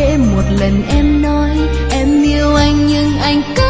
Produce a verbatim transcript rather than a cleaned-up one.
để một lần em nói em yêu anh nhưng anh cứ